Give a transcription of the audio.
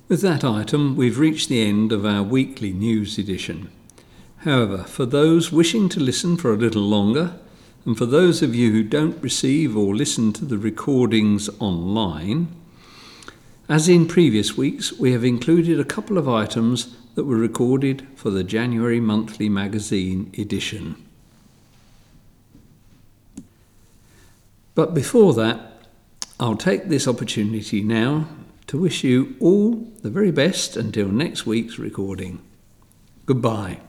With that item, we've reached the end of our weekly news edition. However, for those wishing to listen for a little longer, and for those of you who don't receive or listen to the recordings online, as in previous weeks, we have included a couple of items that were recorded for the January Monthly Magazine edition. But before that, I'll take this opportunity now to wish you all the very best until next week's recording. Goodbye.